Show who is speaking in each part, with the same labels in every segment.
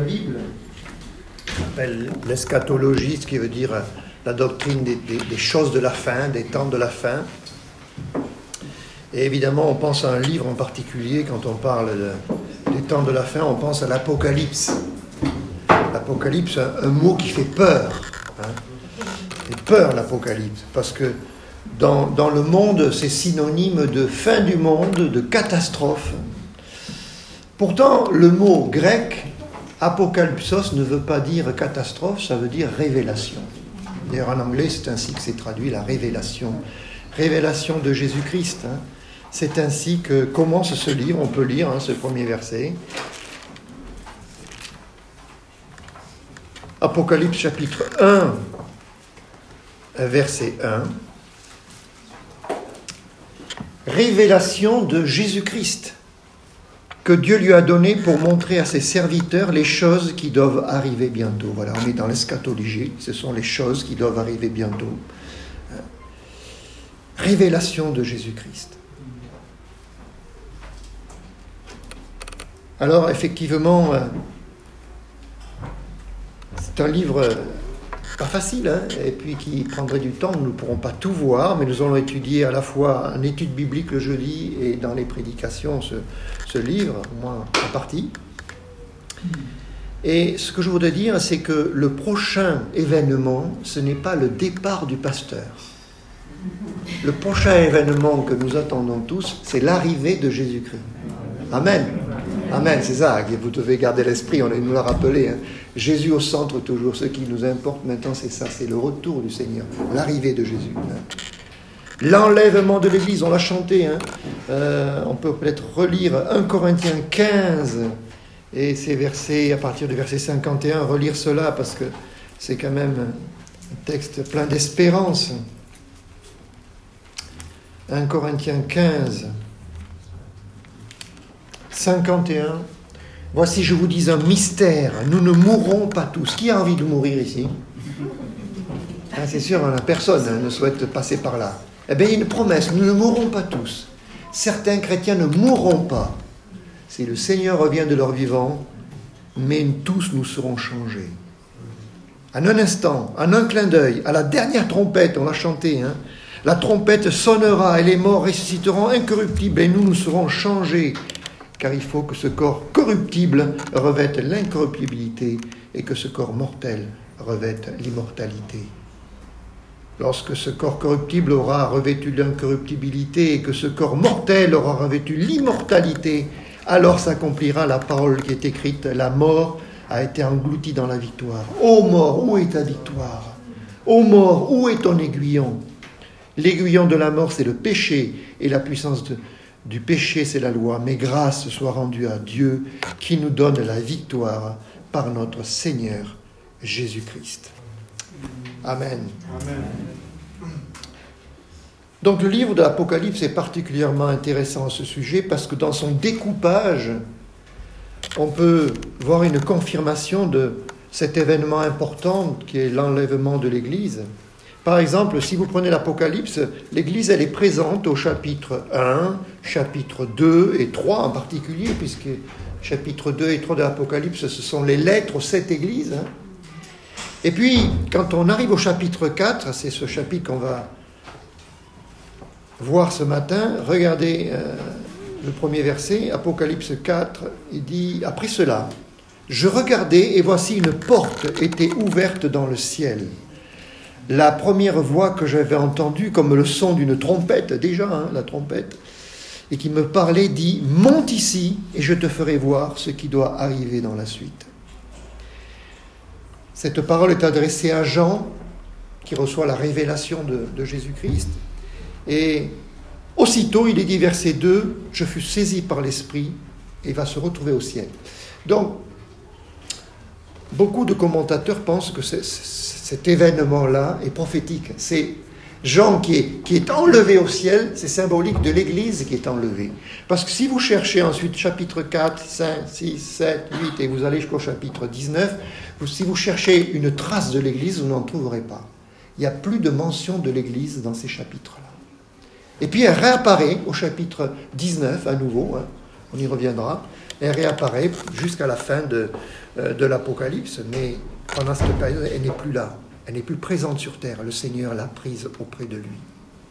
Speaker 1: Bible, qu'on appelle l'eschatologie, ce qui veut dire la doctrine des choses de la fin, des temps de la fin. Et évidemment, on pense à un livre en particulier, quand on parle des temps de la fin, on pense à l'Apocalypse. L'Apocalypse, un mot qui fait peur. Il fait peur, l'Apocalypse, parce que dans le monde, c'est synonyme de fin du monde, de catastrophe. Pourtant, le mot grec, apokalypsos, ne veut pas dire catastrophe, ça veut dire révélation. D'ailleurs, en anglais, c'est ainsi que c'est traduit, la révélation. Révélation de Jésus-Christ. C'est ainsi que commence ce livre. On peut lire ce premier verset. Apocalypse chapitre 1, verset 1. Révélation de Jésus-Christ, que Dieu lui a donné pour montrer à ses serviteurs les choses qui doivent arriver bientôt. Voilà, on est dans l'eschatologie, ce sont les choses qui doivent arriver bientôt. Révélation de Jésus-Christ. Alors, effectivement, c'est un livre pas facile, et puis qui prendrait du temps. Nous ne pourrons pas tout voir, mais nous allons étudier à la fois en étude biblique le jeudi et dans les prédications ce livre, au moins en partie. Et ce que je voudrais dire, c'est que le prochain événement, ce n'est pas le départ du pasteur. Le prochain événement que nous attendons tous, c'est l'arrivée de Jésus-Christ. Amen. Amen, c'est ça, vous devez garder l'esprit, on nous l'a rappelé. Jésus au centre toujours, ce qui nous importe maintenant, c'est ça, c'est le retour du Seigneur, l'arrivée de Jésus. L'enlèvement de l'Église, on l'a chanté. On peut peut-être relire 1 Corinthiens 15 et ces versets, à partir du verset 51, relire cela parce que c'est quand même un texte plein d'espérance. 1 Corinthiens 15, 51. Voici, je vous dis un mystère. Nous ne mourrons pas tous. Qui a envie de mourir ici ? C'est sûr, personne ne souhaite passer par là. Eh bien, il y a une promesse. Nous ne mourrons pas tous. Certains chrétiens ne mourront pas. Si le Seigneur revient de leur vivant, mais tous nous serons changés. En un instant, en un clin d'œil, à la dernière trompette, on l'a chanté, la trompette sonnera et les morts ressusciteront incorruptibles et nous serons changés. Car il faut que ce corps corruptible revête l'incorruptibilité et que ce corps mortel revête l'immortalité. Lorsque ce corps corruptible aura revêtu l'incorruptibilité et que ce corps mortel aura revêtu l'immortalité, alors s'accomplira la parole qui est écrite, la mort a été engloutie dans la victoire. Ô mort, où est ta victoire ? Ô mort, où est ton aiguillon ? L'aiguillon de la mort, c'est le péché, et la puissance du péché, c'est la loi. Mais grâce soit rendue à Dieu qui nous donne la victoire par notre Seigneur Jésus-Christ. Amen. Amen. Donc le livre de l'Apocalypse est particulièrement intéressant à ce sujet parce que dans son découpage, on peut voir une confirmation de cet événement important qui est l'enlèvement de l'Église. Par exemple, si vous prenez l'Apocalypse, l'Église, elle est présente au chapitre 1, chapitre 2 et 3 en particulier, puisque chapitre 2 et 3 de l'Apocalypse, ce sont les lettres aux 7 églises. Et puis, quand on arrive au chapitre 4, c'est ce chapitre qu'on va voir ce matin, regardez le premier verset, Apocalypse 4, il dit « Après cela, je regardais et voici une porte était ouverte dans le ciel. » La première voix que j'avais entendue, comme le son d'une trompette, déjà, la trompette, et qui me parlait, dit « Monte ici et je te ferai voir ce qui doit arriver dans la suite. » Cette parole est adressée à Jean, qui reçoit la révélation de Jésus-Christ. Et aussitôt, il est dit, verset 2, « Je fus saisi par l'Esprit et va se retrouver au ciel. » Donc, beaucoup de commentateurs pensent que cet événement-là est prophétique. C'est Jean qui est enlevé au ciel, c'est symbolique de l'Église qui est enlevée. Parce que si vous cherchez ensuite chapitre 4, 5, 6, 7, 8 et vous allez jusqu'au chapitre 19, si vous cherchez une trace de l'Église, vous n'en trouverez pas. Il n'y a plus de mention de l'Église dans ces chapitres-là. Et puis elle réapparaît au chapitre 19 à nouveau, on y reviendra, Elle réapparaît jusqu'à la fin de l'Apocalypse, mais pendant cette période, elle n'est plus là. Elle n'est plus présente sur terre. Le Seigneur l'a prise auprès de lui.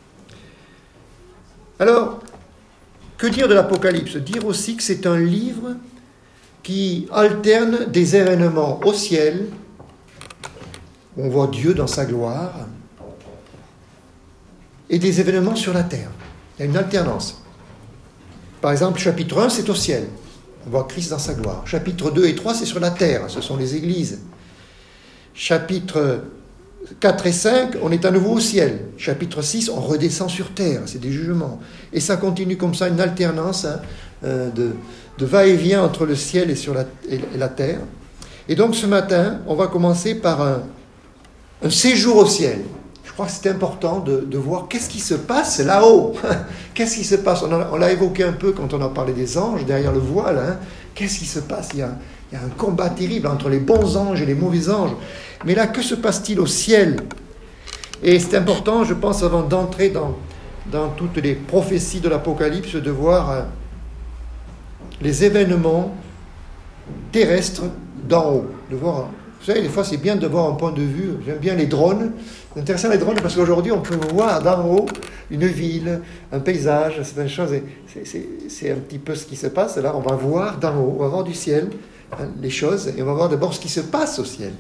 Speaker 1: Alors, que dire de l'Apocalypse? Dire aussi que c'est un livre qui alterne des événements au ciel, où on voit Dieu dans sa gloire, et des événements sur la terre. Il y a une alternance. Par exemple, chapitre 1, c'est au ciel. On voit Christ dans sa gloire. Chapitre 2 et 3, c'est sur la terre. Ce sont les églises. Chapitre 4 et 5, on est à nouveau au ciel. Chapitre 6, on redescend sur terre. C'est des jugements. Et ça continue comme ça, une alternance de va-et-vient entre le ciel et la terre. Et donc ce matin, on va commencer par un séjour au ciel. Je crois que c'est important de voir qu'est-ce qui se passe là-haut. Qu'est-ce qui se passe? On l'a évoqué un peu quand on a parlé des anges, derrière le voile. Hein. Qu'est-ce qui se passe? Il y a un combat terrible entre les bons anges et les mauvais anges. Mais là, que se passe-t-il au ciel? Et c'est important, je pense, avant d'entrer dans toutes les prophéties de l'Apocalypse, de voir les événements terrestres d'en haut. De voir, vous savez, des fois, c'est bien de voir un point de vue. J'aime bien les drones. C'est intéressant les drones parce qu'aujourd'hui, on peut voir d'en haut une ville, un paysage, certaines choses. C'est un petit peu ce qui se passe. Là, on va voir d'en haut, on va voir du ciel les choses, et on va voir d'abord ce qui se passe au ciel.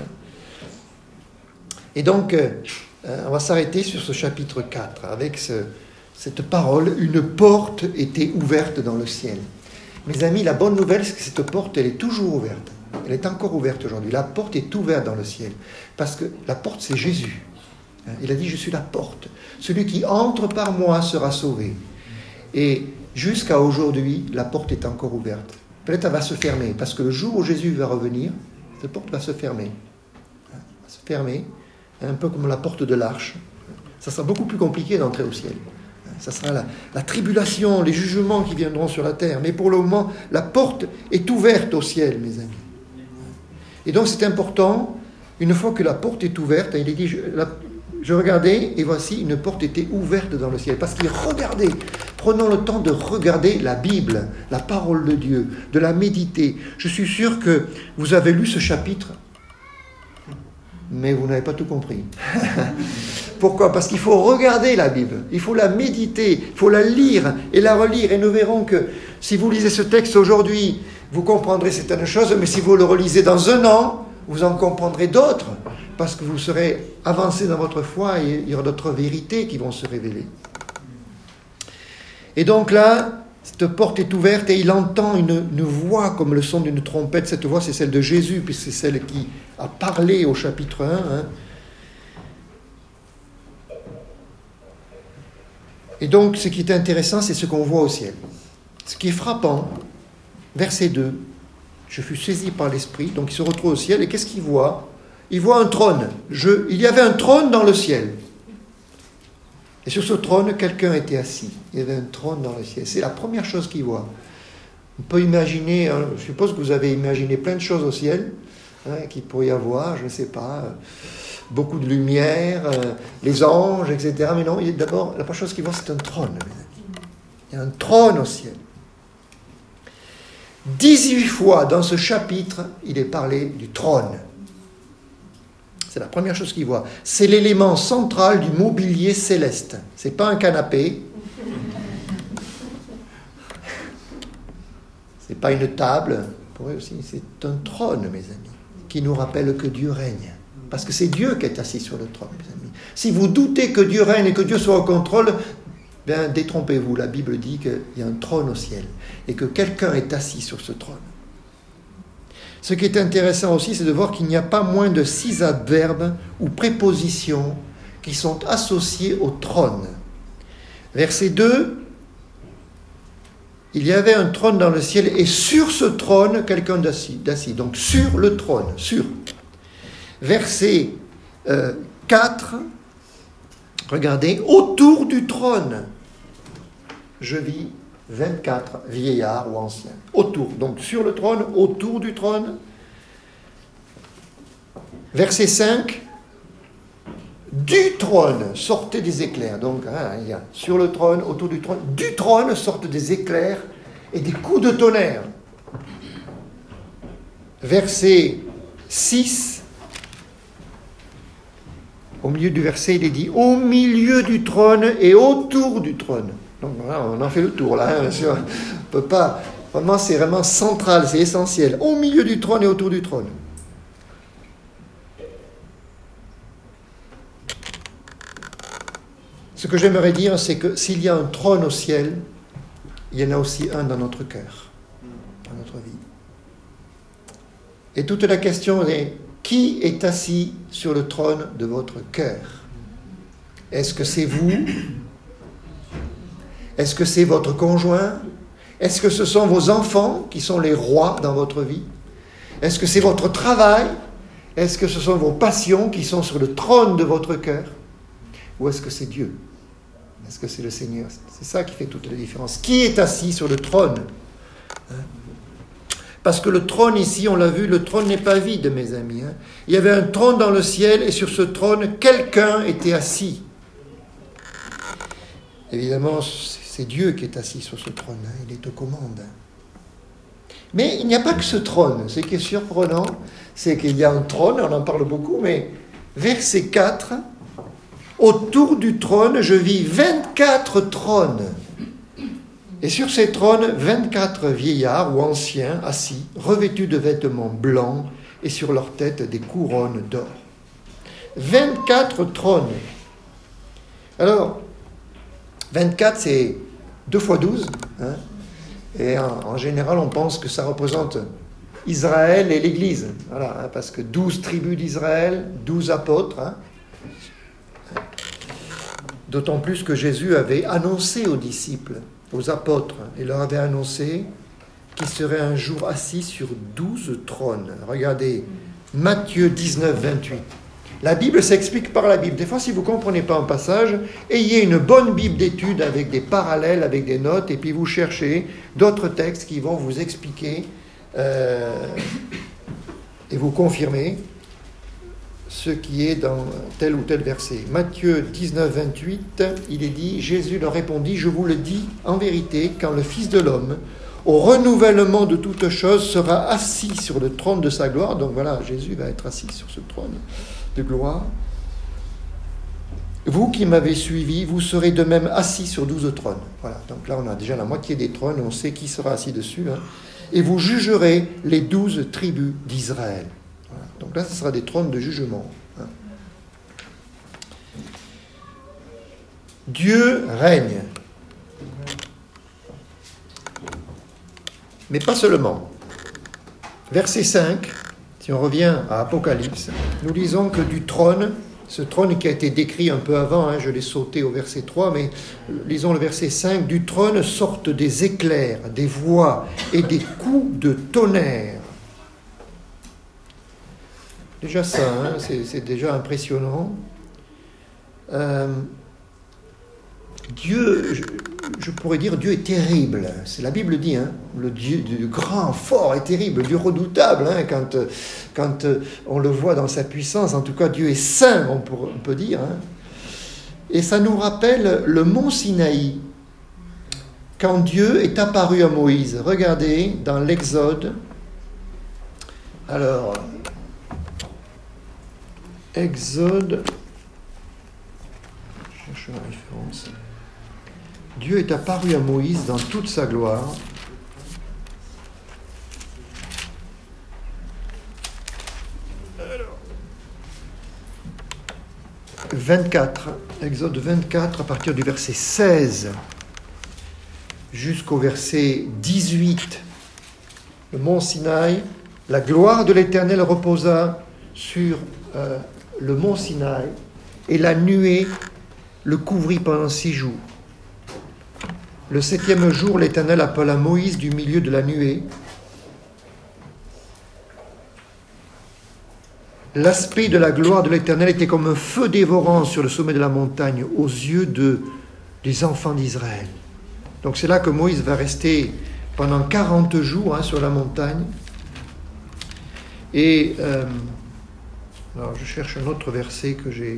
Speaker 1: Et donc, on va s'arrêter sur ce chapitre 4, avec cette parole, une porte était ouverte dans le ciel. Mes amis, la bonne nouvelle, c'est que cette porte, elle est toujours ouverte. Elle est encore ouverte aujourd'hui. La porte est ouverte dans le ciel. Parce que la porte, c'est Jésus. Il a dit, je suis la porte. Celui qui entre par moi sera sauvé. Et jusqu'à aujourd'hui, la porte est encore ouverte. Peut-être elle va se fermer, parce que le jour où Jésus va revenir, cette porte va se fermer. Elle va se fermer, un peu comme la porte de l'arche. Ça sera beaucoup plus compliqué d'entrer au ciel. Ça sera la tribulation, les jugements qui viendront sur la terre. Mais pour le moment, la porte est ouverte au ciel, mes amis. Et donc c'est important, une fois que la porte est ouverte, il est dit, je regardais, et voici, une porte était ouverte dans le ciel. Parce qu'il regardait, prenons le temps de regarder la Bible, la parole de Dieu, de la méditer. Je suis sûr que vous avez lu ce chapitre, mais vous n'avez pas tout compris. Pourquoi? Parce qu'il faut regarder la Bible, il faut la méditer, il faut la lire et la relire. Et nous verrons que si vous lisez ce texte aujourd'hui, vous comprendrez certaines choses, mais si vous le relisez dans un an, vous en comprendrez d'autres, parce que vous serez avancé dans votre foi et il y aura d'autres vérités qui vont se révéler. Et donc là, cette porte est ouverte et il entend une voix comme le son d'une trompette. Cette voix, c'est celle de Jésus, puisque c'est celle qui a parlé au chapitre 1. Hein. Et donc, ce qui est intéressant, c'est ce qu'on voit au ciel. Ce qui est frappant, verset 2, je fus saisi par l'Esprit, donc il se retrouve au ciel, et qu'est-ce qu'il voit? Il voit un trône. Il y avait un trône dans le ciel. Et sur ce trône, quelqu'un était assis. Il y avait un trône dans le ciel. C'est la première chose qu'il voit. On peut imaginer, je suppose que vous avez imaginé plein de choses au ciel, qu'il pourrait y avoir, je ne sais pas, beaucoup de lumière, les anges, etc. Mais non, d'abord, la première chose qu'il voit, c'est un trône, mes amis. Il y a un trône au ciel. 18 fois dans ce chapitre, il est parlé du trône. C'est la première chose qu'il voit. C'est l'élément central du mobilier céleste. Ce n'est pas un canapé. Ce n'est pas une table. Pour eux aussi, c'est un trône, mes amis, qui nous rappelle que Dieu règne. Parce que c'est Dieu qui est assis sur le trône, mes amis. Si vous doutez que Dieu règne et que Dieu soit au contrôle, bien, détrompez-vous. La Bible dit qu'il y a un trône au ciel et que quelqu'un est assis sur ce trône. Ce qui est intéressant aussi, c'est de voir qu'il n'y a pas moins de 6 adverbes ou prépositions qui sont associés au trône. Verset 2, il y avait un trône dans le ciel et sur ce trône, quelqu'un d'assis. Donc sur le trône, sur. Verset 4, regardez, autour du trône, je vis 24 vieillards ou anciens. Autour, donc sur le trône, autour du trône. Verset 5, du trône sortaient des éclairs. Donc, il y a sur le trône, autour du trône sortent des éclairs et des coups de tonnerre. verset 6, au milieu du verset, il est dit « Au milieu du trône et autour du trône ». Donc voilà, on en fait le tour là, bien sûr. On peut pas... Vraiment, c'est vraiment central, c'est essentiel. Au milieu du trône et autour du trône. Ce que j'aimerais dire, c'est que s'il y a un trône au ciel, il y en a aussi un dans notre cœur, dans notre vie. Et toute la question est, qui est assis sur le trône de votre cœur? Est-ce que c'est vous? Est-ce que c'est votre conjoint? Est-ce que ce sont vos enfants qui sont les rois dans votre vie? Est-ce que c'est votre travail? Est-ce que ce sont vos passions qui sont sur le trône de votre cœur? Ou est-ce que c'est Dieu? Est-ce que c'est le Seigneur? C'est ça qui fait toute la différence. Qui est assis sur le trône? Parce que le trône ici, on l'a vu, le trône n'est pas vide, mes amis. Il y avait un trône dans le ciel et sur ce trône, quelqu'un était assis. Évidemment, c'est Dieu qui est assis sur ce trône. Il est aux commandes. Mais il n'y a pas que ce trône. Ce qui est surprenant, c'est qu'il y a un trône, on en parle beaucoup, mais verset 4, autour du trône, je vis 24 trônes. Et sur ces trônes, 24 vieillards ou anciens assis, revêtus de vêtements blancs et sur leur tête des couronnes d'or. 24 trônes. Alors, 24, c'est 2 fois 12. Et en général, on pense que ça représente Israël et l'Église. Voilà, parce que 12 tribus d'Israël, 12 apôtres. D'autant plus que Jésus avait annoncé aux disciples, aux apôtres, il leur avait annoncé qu'il serait un jour assis sur 12 trônes. Regardez, Matthieu 19, 28. La Bible s'explique par la Bible. Des fois, si vous ne comprenez pas un passage, ayez une bonne Bible d'études avec des parallèles, avec des notes, et puis vous cherchez d'autres textes qui vont vous expliquer et vous confirmer ce qui est dans tel ou tel verset. Matthieu 19, 28, il est dit, Jésus leur répondit, je vous le dis en vérité, quand le Fils de l'homme, au renouvellement de toutes choses, sera assis sur le trône de sa gloire. Donc voilà, Jésus va être assis sur ce trône de gloire. Vous qui m'avez suivi, vous serez de même assis sur 12 trônes. Voilà, donc là on a déjà la moitié des trônes, on sait qui sera assis dessus. Et vous jugerez les 12 tribus d'Israël. Voilà, donc là ce sera des trônes de jugement. Dieu règne. Mais pas seulement. Verset 5, si on revient à Apocalypse, nous lisons que du trône, ce trône qui a été décrit un peu avant, je l'ai sauté au verset 3, mais lisons le verset 5, du trône sortent des éclairs, des voix et des coups de tonnerre. Déjà ça, c'est déjà impressionnant. Dieu, je pourrais dire, Dieu est terrible. C'est la Bible dit, le Dieu du grand, fort et terrible, Dieu redoutable, quand on le voit dans sa puissance. En tout cas, Dieu est saint, on peut dire. Et ça nous rappelle le mont Sinaï, quand Dieu est apparu à Moïse. Regardez dans l'Exode. Alors, Exode, je cherche la référence. Dieu est apparu à Moïse dans toute sa gloire. Alors, 24, Exode 24, à partir du verset 16 jusqu'au verset 18. Le mont Sinaï, la gloire de l'Éternel reposa sur le mont Sinaï, et la nuée le couvrit pendant 6 jours. Le 7e jour, l'Éternel appela Moïse du milieu de la nuée. L'aspect de la gloire de l'Éternel était comme un feu dévorant sur le sommet de la montagne aux yeux des enfants d'Israël. Donc c'est là que Moïse va rester pendant 40 jours sur la montagne. Et alors je cherche un autre verset que j'ai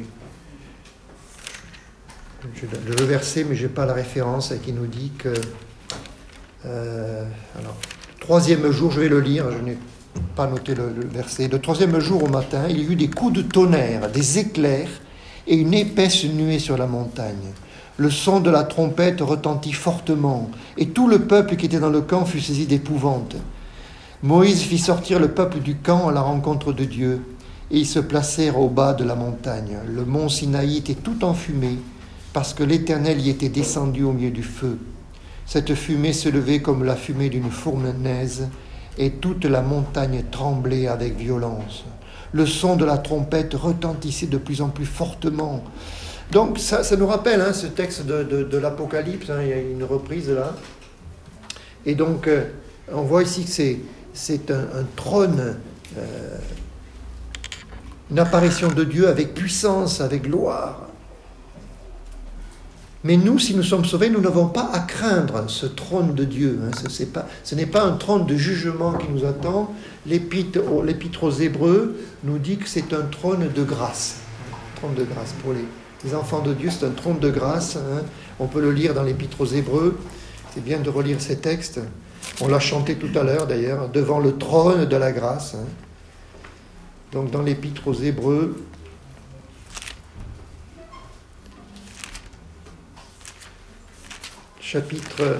Speaker 1: le verset, mais je n'ai pas la référence, qui nous dit que... alors, 3e jour, je vais le lire, je n'ai pas noté le verset. Le troisième jour au matin, il y eut des coups de tonnerre, des éclairs et une épaisse nuée sur la montagne. Le son de la trompette retentit fortement, et tout le peuple qui était dans le camp fut saisi d'épouvante. Moïse fit sortir le peuple du camp à la rencontre de Dieu, et ils se placèrent au bas de la montagne. Le mont Sinaï était tout enfumé, parce que l'Éternel y était descendu au milieu du feu. Cette fumée se levait comme la fumée d'une fournaise, et toute la montagne tremblait avec violence. Le son de la trompette retentissait de plus en plus fortement. Donc ça nous rappelle ce texte de l'Apocalypse, il y a une reprise là. Et donc on voit ici que c'est un trône, une apparition de Dieu avec puissance, avec gloire. Mais nous, si nous sommes sauvés, nous n'avons pas à craindre ce trône de Dieu. Ce n'est pas un trône de jugement qui nous attend. L'Épître aux Hébreux nous dit que c'est un trône de grâce. Un trône de grâce pour les enfants de Dieu, c'est un trône de grâce. On peut le lire dans l'Épître aux Hébreux. C'est bien de relire ces textes. On l'a chanté tout à l'heure d'ailleurs, devant le trône de la grâce. Donc dans l'Épître aux Hébreux, chapitre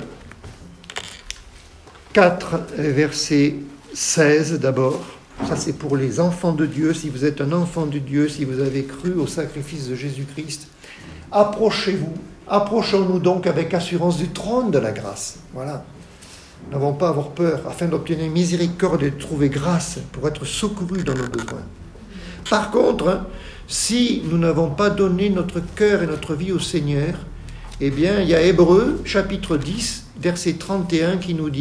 Speaker 1: 4, verset 16 d'abord. Ça c'est pour les enfants de Dieu. Si vous êtes un enfant de Dieu, si vous avez cru au sacrifice de Jésus-Christ, approchons-nous donc avec assurance du trône de la grâce. Voilà. Nous n'avons pas à avoir peur, afin d'obtenir miséricorde et de trouver grâce pour être secourus dans nos besoins. Par contre, si nous n'avons pas donné notre cœur et notre vie au Seigneur, eh bien, il y a Hébreux, chapitre 10, verset 31, qui nous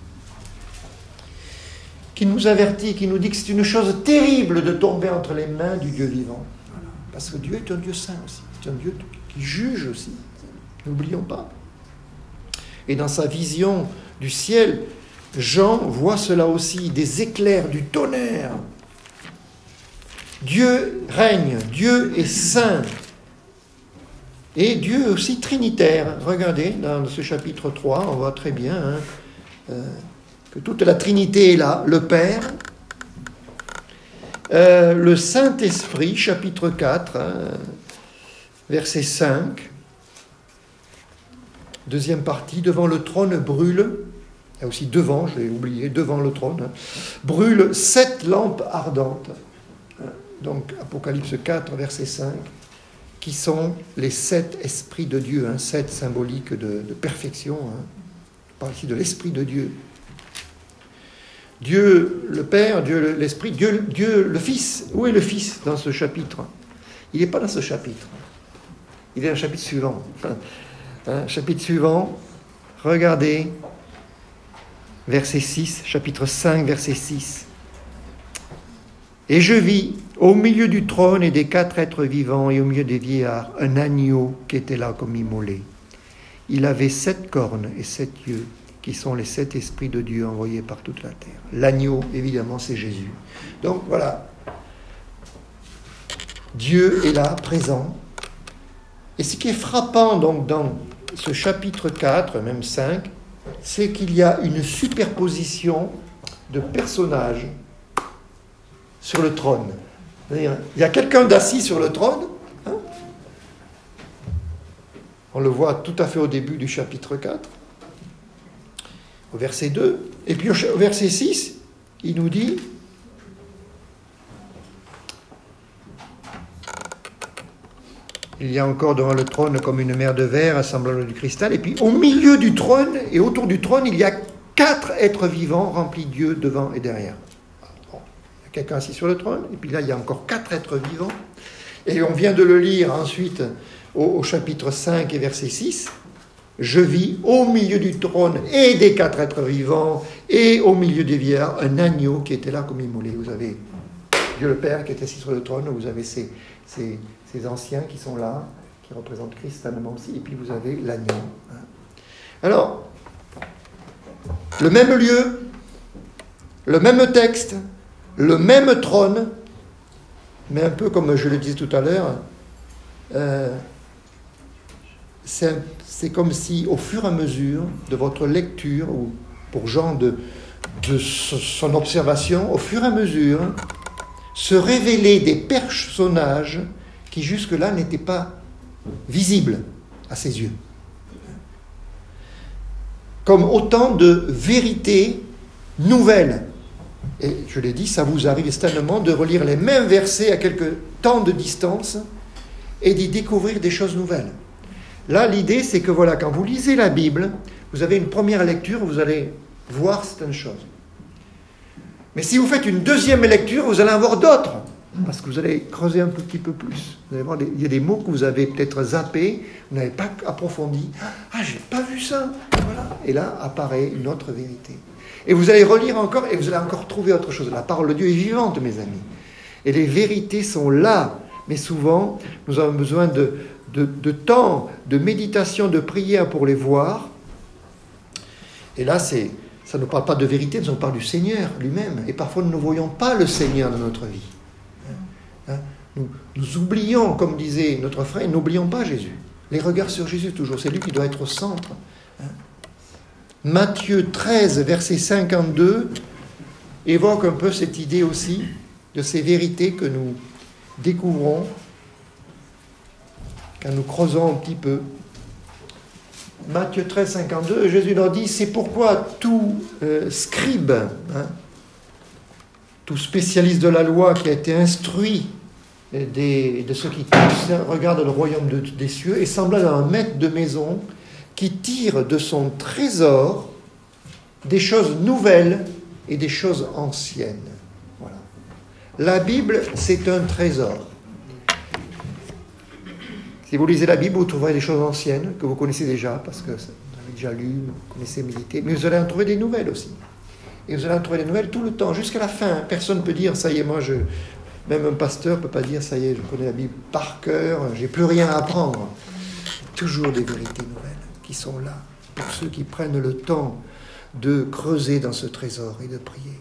Speaker 1: avertit, qui nous dit que c'est une chose terrible de tomber entre les mains du Dieu vivant. Voilà. Parce que Dieu est un Dieu saint aussi, c'est un Dieu qui juge aussi. N'oublions pas. Et dans sa vision du ciel, Jean voit cela aussi, des éclairs, du tonnerre. Dieu règne, Dieu est saint. Et Dieu est aussi trinitaire. Regardez, dans ce chapitre 3, on voit très bien que toute la Trinité est là. Le Père, le Saint-Esprit, chapitre 4, verset 5. Deuxième partie, devant le trône brûle, il y a aussi devant, je l'ai oublié, devant le trône, brûle 7 lampes ardentes. Donc, Apocalypse 4, verset 5. Qui sont les 7 esprits de Dieu, 7 symboliques de perfection. On parle ici de l'Esprit de Dieu. Dieu le Père, Dieu l'Esprit, Dieu le Fils. Où est le Fils dans ce chapitre? Il n'est pas dans ce chapitre. Il est dans le chapitre suivant. Chapitre suivant, regardez, verset 6, chapitre 5, verset 6. Et je vis au milieu du trône et des 4 êtres vivants et au milieu des vieillards un agneau qui était là comme immolé. Il avait 7 cornes et 7 yeux, qui sont les 7 esprits de Dieu envoyés par toute la terre. L'agneau, évidemment, c'est Jésus. Donc voilà, Dieu est là, présent. Et ce qui est frappant donc dans ce chapitre 4, même 5, c'est qu'il y a une superposition de personnages sur le trône. Il y a quelqu'un d'assis sur le trône. On le voit tout à fait au début du chapitre 4, au verset 2. Et puis au verset 6, il nous dit il y a encore devant le trône comme une mer de verre, assemblant du cristal. Et puis au milieu du trône et autour du trône, il y a 4 êtres vivants remplis de Dieu devant et derrière. Quelqu'un assis sur le trône, et puis là il y a encore 4 êtres vivants, et on vient de le lire ensuite au chapitre 5 et verset 6, je vis au milieu du trône et des 4 êtres vivants, et au milieu des vieillards, un agneau qui était là comme immolé. Vous avez Dieu le Père qui est assis sur le trône, vous avez ces anciens qui sont là, qui représentent Christ certainement aussi, et puis vous avez l'agneau. Alors, le même lieu, le même texte, le même trône, mais un peu comme je le disais tout à l'heure, c'est comme si au fur et à mesure de votre lecture, ou pour Jean de de son observation, au fur et à mesure, se révéler des personnages qui jusque-là n'étaient pas visibles à ses yeux. Comme autant de vérités nouvelles. Et je l'ai dit, ça vous arrive certainement de relire les mêmes versets à quelques temps de distance et d'y découvrir des choses nouvelles. Là, l'idée, c'est que voilà, quand vous lisez la Bible, vous avez une première lecture, vous allez voir certaines choses. Mais si vous faites une deuxième lecture, vous allez en voir d'autres, parce que vous allez creuser un petit peu plus. Vous allez voir, il y a des mots que vous avez peut-être zappés, vous n'avez pas approfondi. Ah, j'ai pas vu ça. Voilà. Et là apparaît une autre vérité. Et vous allez relire encore, et vous allez encore trouver autre chose. La parole de Dieu est vivante, mes amis. Et les vérités sont là. Mais souvent, nous avons besoin de temps, de méditation, de prière pour les voir. Et là, ça ne parle pas de vérité, nous parle du Seigneur lui-même. Et parfois, nous ne voyons pas le Seigneur dans notre vie. Nous oublions, comme disait notre frère, n'oublions pas Jésus. Les regards sur Jésus, toujours. C'est lui qui doit être au centre. Matthieu 13, verset 52, évoque un peu cette idée aussi de ces vérités que nous découvrons quand nous creusons un petit peu. Matthieu 13, 52, Jésus leur dit, c'est pourquoi tout scribe, tout spécialiste de la loi qui a été instruit de ceux qui regardent le royaume des cieux est semblable à un maître de maison qui tire de son trésor des choses nouvelles et des choses anciennes. Voilà. La Bible, c'est un trésor. Si vous lisez la Bible, vous trouverez des choses anciennes que vous connaissez déjà, parce que vous avez déjà lu, vous connaissez, médité, mais vous allez en trouver des nouvelles aussi. Et vous allez en trouver des nouvelles tout le temps, jusqu'à la fin. Personne ne peut dire, ça y est, même un pasteur ne peut pas dire, ça y est, je connais la Bible par cœur, j'ai plus rien à apprendre. Toujours des vérités nouvelles qui sont là, pour ceux qui prennent le temps de creuser dans ce trésor et de prier.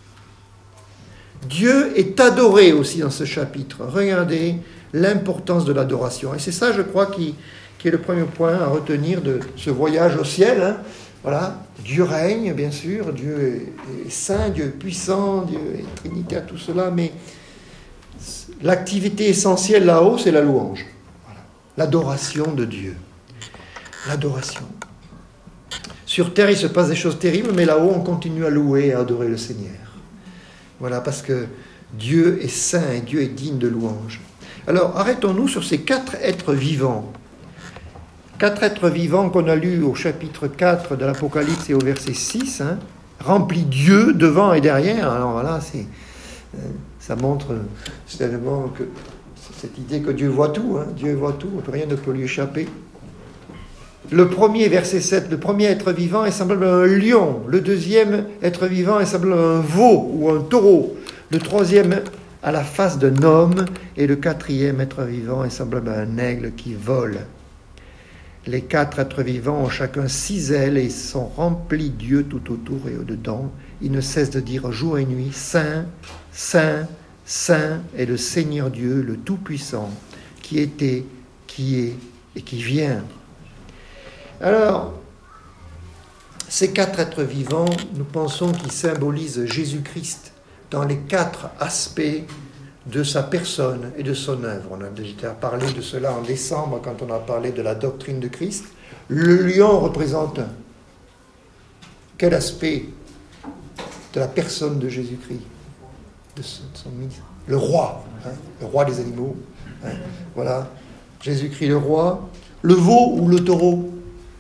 Speaker 1: Dieu est adoré aussi dans ce chapitre. Regardez l'importance de l'adoration. Et c'est ça, je crois, qui est le premier point à retenir de ce voyage au ciel. Voilà, Dieu règne, bien sûr, Dieu est saint, Dieu est puissant, Dieu est trinitaire, tout cela, mais l'activité essentielle là-haut, c'est la louange. Voilà. L'adoration de Dieu. L'adoration. Sur terre, il se passe des choses terribles, mais là-haut, on continue à louer et à adorer le Seigneur. Voilà, parce que Dieu est saint et Dieu est digne de louange. Alors, arrêtons-nous sur ces 4 êtres vivants. 4 êtres vivants qu'on a lus au chapitre 4 de l'Apocalypse et au verset 6, remplis Dieu devant et derrière. Alors voilà, ça montre certainement que cette idée que Dieu voit tout, Dieu voit tout, rien ne peut lui échapper. Le premier, verset 7, le premier être vivant est semblable à un lion. Le deuxième être vivant est semblable à un veau ou un taureau. Le troisième à la face d'un homme. Et le quatrième être vivant est semblable à un aigle qui vole. Les 4 êtres vivants ont chacun 6 ailes et sont remplis Dieu tout autour et au-dedans. Ils ne cessent de dire jour et nuit, Saint, Saint, Saint est le Seigneur Dieu, le Tout-Puissant, qui était, qui est et qui vient. Alors, ces 4 êtres vivants, nous pensons qu'ils symbolisent Jésus-Christ dans les 4 aspects de sa personne et de son œuvre. On a déjà parlé de cela en décembre quand on a parlé de la doctrine de Christ. Le lion représente quel aspect de la personne de Jésus-Christ, de son ministre? Le roi, le roi des animaux. Voilà, Jésus-Christ le roi. Le veau ou le taureau?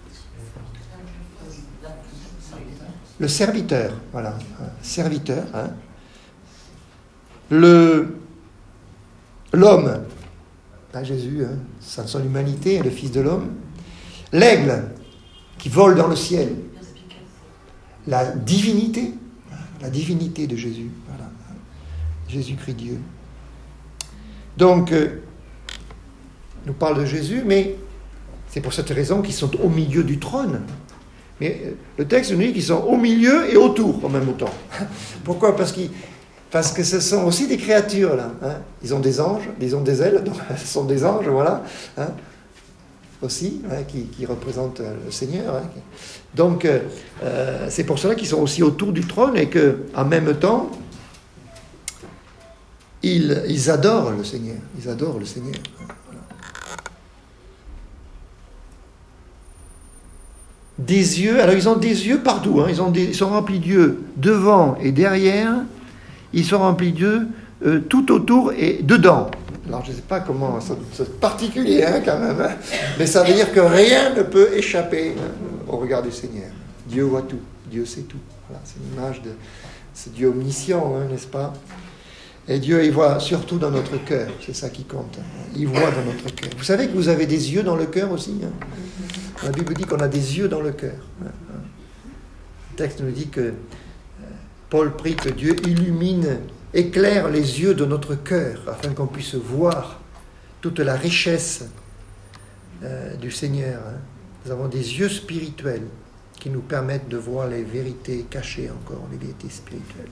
Speaker 1: Le serviteur, voilà, serviteur. L'homme, Jésus, sans son humanité, le Fils de l'homme. L'aigle, qui vole dans le ciel. La divinité de Jésus, voilà. Jésus-Christ Dieu. Donc, nous parle de Jésus, mais c'est pour cette raison qu'ils sont au milieu du trône. Mais le texte nous dit qu'ils sont au milieu et autour en même temps. Pourquoi ? Parce que ce sont aussi des créatures, là. Ils ont des anges, ils ont des ailes, donc ce sont des anges, voilà. aussi, hein, qui représentent le Seigneur. Hein. Donc, c'est pour cela qu'ils sont aussi autour du trône et qu'en même temps, ils adorent le Seigneur. Ils adorent le Seigneur. Voilà. Des yeux, alors ils ont des yeux partout. Hein, ils sont remplis d'yeux devant et derrière. Ils sont remplis d'yeux tout autour et dedans. Alors je ne sais pas comment, c'est particulier hein, quand même, hein, mais ça veut dire que rien ne peut échapper hein, au regard du Seigneur. Dieu voit tout, Dieu sait tout. Voilà, c'est l'image de ce Dieu omniscient, hein, n'est-ce pas? Et Dieu, il voit surtout dans notre cœur, c'est ça qui compte. Hein. Il voit dans notre cœur. Vous savez que vous avez des yeux dans le cœur aussi hein. La Bible dit qu'on a des yeux dans le cœur. Hein. Le texte nous dit que Paul prie que Dieu illumine, éclaire les yeux de notre cœur, afin qu'on puisse voir toute la richesse du Seigneur. Hein. Nous avons des yeux spirituels qui nous permettent de voir les vérités cachées encore, les vérités spirituelles.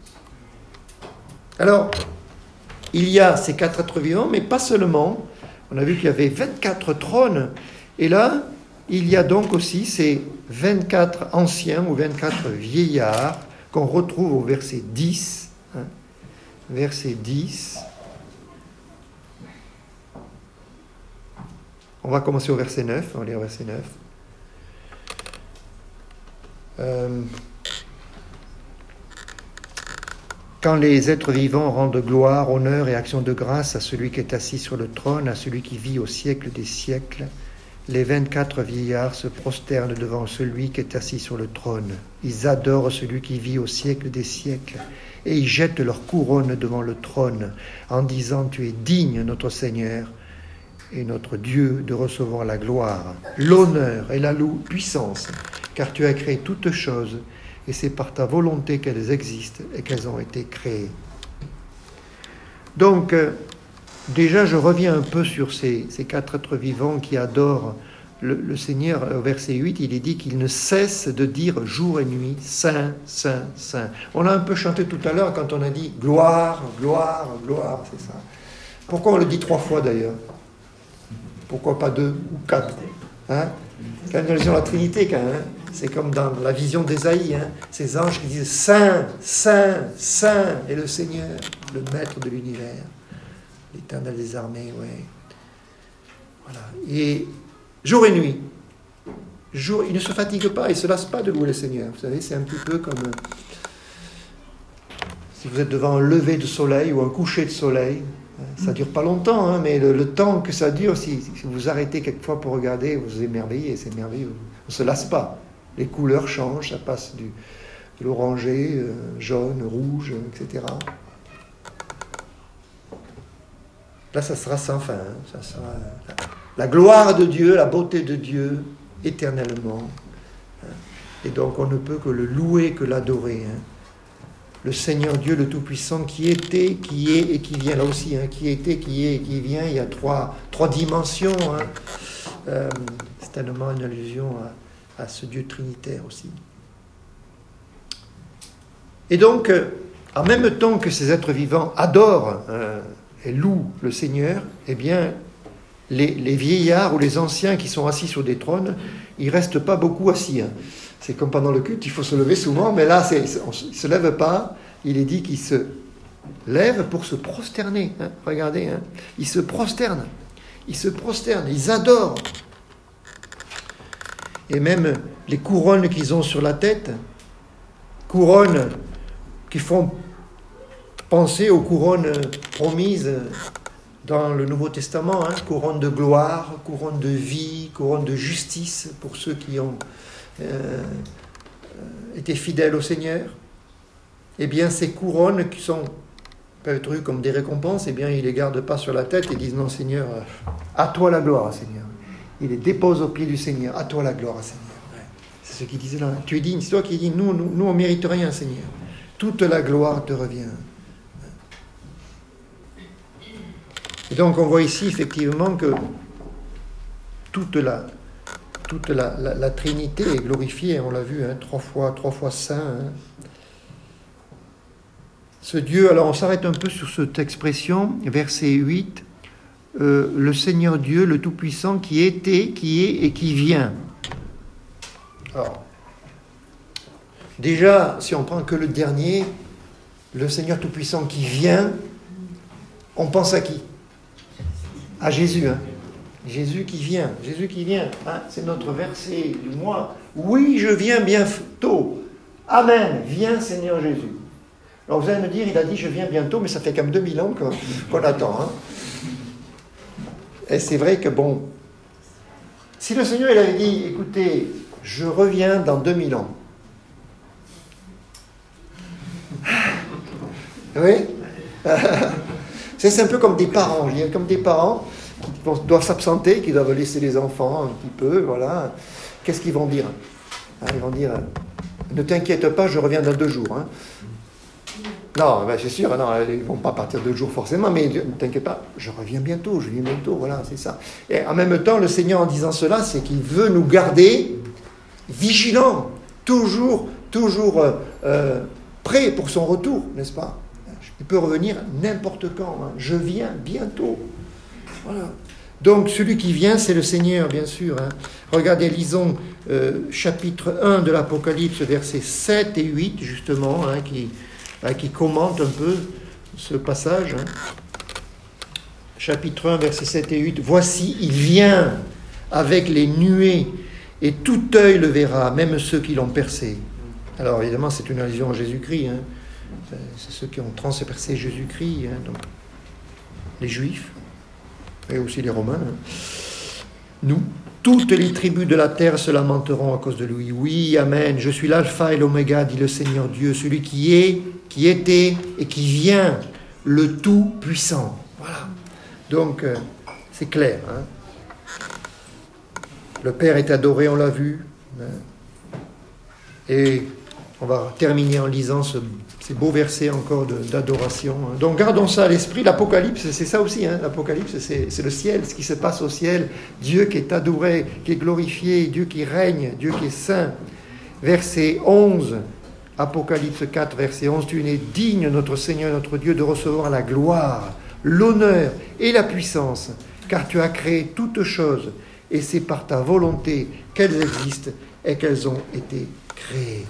Speaker 1: Alors, il y a ces 4 êtres vivants, mais pas seulement. On a vu qu'il y avait 24 trônes, et là, il y a donc aussi ces 24 anciens ou 24 vieillards qu'on retrouve au verset 10. Hein. Verset 10. On va commencer au verset 9. On va lire verset 9. Quand les êtres vivants rendent gloire, honneur et action de grâce à celui qui est assis sur le trône, à celui qui vit au siècle des siècles, les 24 vieillards se prosternent devant celui qui est assis sur le trône. Ils adorent celui qui vit au siècle des siècles et ils jettent leur couronne devant le trône en disant « Tu es digne, notre Seigneur et notre Dieu, de recevoir la gloire, l'honneur et la puissance, car tu as créé toutes choses et c'est par ta volonté qu'elles existent et qu'elles ont été créées. » Donc, déjà, je reviens un peu sur ces 4 êtres vivants qui adorent le Seigneur. Au verset 8, il est dit qu'il ne cesse de dire jour et nuit, Saint, Saint, Saint. On a un peu chanté tout à l'heure quand on a dit gloire, gloire, gloire, c'est ça. Pourquoi on le dit 3 fois d'ailleurs? Pourquoi pas 2 ou 4 hein? Quand nous lisons la Trinité, quand même, c'est comme dans la vision d'Ésaïe, hein, ces anges qui disent Saint, Saint, Saint est le Seigneur, le Maître de l'univers. L'Éternel des armées, oui. Voilà. Et jour et nuit, il ne se fatigue pas, il ne se lasse pas de louer le Seigneur. Vous savez, c'est un petit peu comme si vous êtes devant un lever de soleil ou un coucher de soleil. Ça ne dure pas longtemps, hein, mais le temps que ça dure, si vous vous arrêtez quelquefois pour regarder, vous vous émerveillez, c'est merveilleux. On ne se lasse pas. Les couleurs changent, ça passe de l'orangé, jaune, rouge, etc. Là, ça sera sans fin. Hein. Ça sera la gloire de Dieu, la beauté de Dieu, éternellement. Hein. Et donc, on ne peut que le louer, que l'adorer. Hein. Le Seigneur Dieu, le Tout-Puissant, qui était, qui est et qui vient. Là aussi, hein, qui était, qui est et qui vient. Il y a trois dimensions. Hein. C'est tellement une allusion à ce Dieu trinitaire aussi. Et donc, en même temps que ces êtres vivants adorent et louent le Seigneur, eh bien, les vieillards ou les anciens qui sont assis sur des trônes, ils ne restent pas beaucoup assis. Hein. C'est comme pendant le culte, il faut se lever souvent, mais là, on ne se lève pas. Il est dit qu'ils se lèvent pour se prosterner. Hein. Regardez, hein. Ils se prosternent. Ils adorent. Et même les couronnes qu'ils ont sur la tête, couronnes qui font penser aux couronnes promises dans le Nouveau Testament, hein, couronne de gloire, couronne de vie, couronne de justice pour ceux qui ont été fidèles au Seigneur. Eh bien, ces couronnes qui peuvent être vues comme des récompenses, eh bien, ils ne les gardent pas sur la tête et disent « Non, Seigneur, à toi la gloire, Seigneur. » Ils les déposent au pied du Seigneur. « À toi la gloire, Seigneur. » C'est ce qu'il disait là. Tu es digne, c'est toi qui dis « Nous, on ne mérite rien, Seigneur. Toute la gloire te revient. » Et donc, on voit ici, effectivement, que toute la Trinité est glorifiée, on l'a vu, hein, 3 fois saint. Hein. Ce Dieu, alors on s'arrête un peu sur cette expression, verset 8, le Seigneur Dieu, le Tout-Puissant, qui était, qui est et qui vient. Alors, déjà, si on prend que le dernier, le Seigneur Tout-Puissant qui vient, on pense à qui? À Jésus. Jésus qui vient. Jésus qui vient. C'est notre verset du mois. Oui, je viens bientôt. Amen. Viens, Seigneur Jésus. Alors vous allez me dire, il a dit je viens bientôt, mais ça fait quand même 2000 ans qu'on attend. Et c'est vrai que bon, si le Seigneur il avait dit, écoutez, je reviens dans 2000 ans. Oui. C'est un peu comme des parents. Comme des parents qui doivent s'absenter, qui doivent laisser les enfants un petit peu, voilà. Qu'est-ce qu'ils vont dire? Ils vont dire, ne t'inquiète pas, je reviens dans 2 jours. Non, c'est sûr, non, ils ne vont pas partir 2 jours forcément, mais ne t'inquiète pas, je reviens bientôt, voilà, c'est ça. Et en même temps, le Seigneur, en disant cela, c'est qu'il veut nous garder vigilants, toujours prêts pour son retour, n'est-ce pas? Il peut revenir n'importe quand, je viens bientôt. Voilà. Donc, celui qui vient, c'est le Seigneur, bien sûr. Regardez, lisons chapitre 1 de l'Apocalypse, versets 7 et 8, justement, qui commente un peu ce passage. Chapitre 1, versets 7 et 8. « Voici, il vient avec les nuées, et tout œil le verra, même ceux qui l'ont percé. » Alors, évidemment, c'est une allusion à Jésus-Christ. C'est ceux qui ont transpercé Jésus-Christ, donc les Juifs, et aussi les Romains. Nous, toutes les tribus de la terre se lamenteront à cause de lui. Oui, amen, je suis l'alpha et l'oméga, dit le Seigneur Dieu, celui qui est, qui était et qui vient, le Tout-Puissant. Voilà. Donc, c'est clair. Le Père est adoré, on l'a vu. Et on va terminer en lisant ces beaux versets encore d'adoration. Donc gardons ça à l'esprit. L'Apocalypse, c'est ça aussi. L'Apocalypse, c'est le ciel, ce qui se passe au ciel. Dieu qui est adoré, qui est glorifié, Dieu qui règne, Dieu qui est saint. Verset 11, Apocalypse 4, verset 11. Tu es digne, notre Seigneur, notre Dieu, de recevoir la gloire, l'honneur et la puissance, car tu as créé toutes choses, et c'est par ta volonté qu'elles existent et qu'elles ont été créées.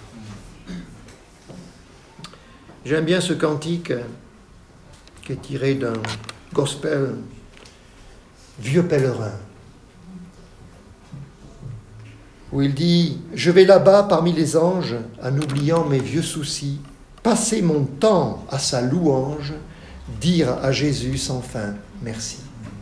Speaker 1: J'aime bien ce cantique qui est tiré d'un gospel vieux pèlerin, où il dit « Je vais là-bas parmi les anges, en oubliant mes vieux soucis, passer mon temps à sa louange, dire à Jésus sans fin merci. »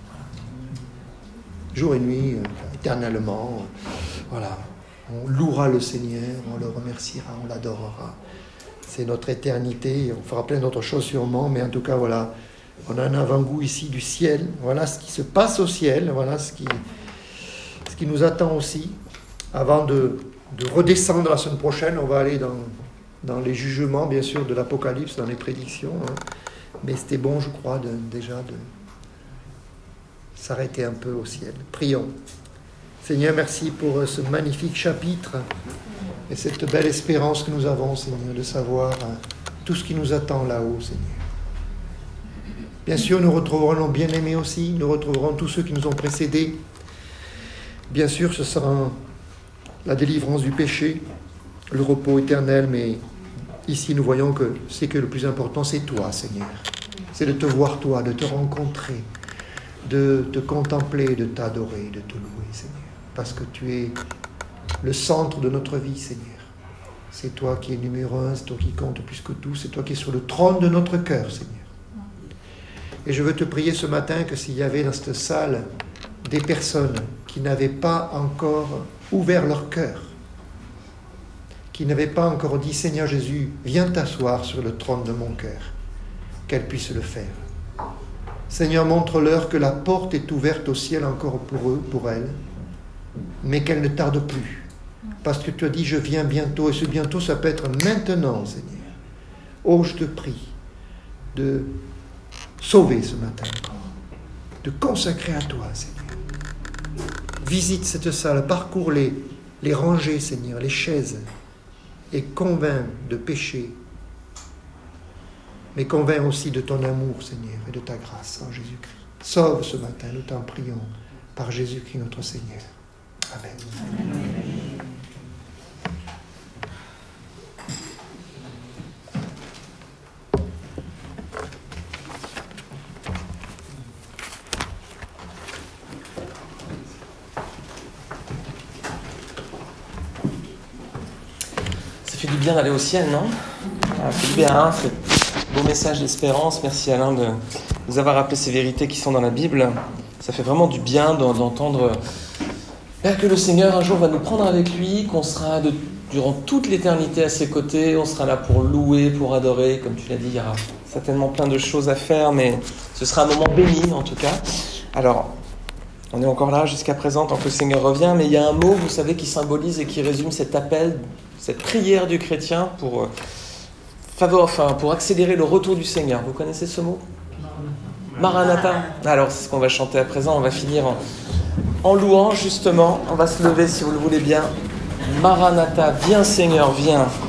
Speaker 1: Jour et nuit, éternellement, voilà, on louera le Seigneur, on le remerciera, on l'adorera. C'est notre éternité, on fera plein d'autres choses sûrement, mais en tout cas, voilà, on a un avant-goût ici du ciel, voilà ce qui se passe au ciel, voilà ce qui nous attend aussi. Avant de redescendre la semaine prochaine, on va aller dans les jugements, bien sûr, de l'Apocalypse, dans les prédictions, mais c'était bon, je crois, déjà de s'arrêter un peu au ciel. Prions. Seigneur, merci pour ce magnifique chapitre et cette belle espérance que nous avons, Seigneur, de savoir tout ce qui nous attend là-haut, Seigneur. Bien sûr, nous retrouverons nos bien-aimés aussi, nous retrouverons tous ceux qui nous ont précédés. Bien sûr, ce sera la délivrance du péché, le repos éternel, mais ici nous voyons que le plus important, c'est toi, Seigneur. C'est de te voir, toi, de te rencontrer, de te contempler, de t'adorer, de te louer, Seigneur. Parce que tu es le centre de notre vie, Seigneur. C'est toi qui es numéro 1, c'est toi qui compte plus que tout, c'est toi qui es sur le trône de notre cœur, Seigneur. Et je veux te prier ce matin que s'il y avait dans cette salle des personnes qui n'avaient pas encore ouvert leur cœur, qui n'avaient pas encore dit « Seigneur Jésus, viens t'asseoir sur le trône de mon cœur », qu'elles puissent le faire. Seigneur, montre-leur que la porte est ouverte au ciel encore pour eux, pour elles, mais qu'elle ne tarde plus. Parce que tu as dit, je viens bientôt, et ce bientôt, ça peut être maintenant, Seigneur. Oh, je te prie de sauver ce matin encore, de consacrer à toi, Seigneur. Visite cette salle, parcours les rangées, Seigneur, les chaises, et convainc de péché, mais convainc aussi de ton amour, Seigneur, et de ta grâce en Jésus-Christ. Sauve ce matin, nous t'en prions, par Jésus-Christ notre Seigneur. Amen.
Speaker 2: Ça fait du bien d'aller au ciel, non? Ça fait du bien, hein, c'est un beau message d'espérance. Merci Alain de nous avoir rappelé ces vérités qui sont dans la Bible. Ça fait vraiment du bien d'entendre que le Seigneur un jour va nous prendre avec lui, qu'on sera durant toute l'éternité à ses côtés, on sera là pour louer, pour adorer. Comme tu l'as dit, il y aura certainement plein de choses à faire, mais ce sera un moment béni en tout cas. Alors, on est encore là jusqu'à présent tant que le Seigneur revient, mais il y a un mot, vous savez, qui symbolise et qui résume cet appel, cette prière du chrétien pour accélérer le retour du Seigneur. Vous connaissez ce mot? Maranatha. Alors, c'est ce qu'on va chanter à présent. On va finir en louant, justement. On va se lever, si vous le voulez bien. Maranatha, viens Seigneur, viens.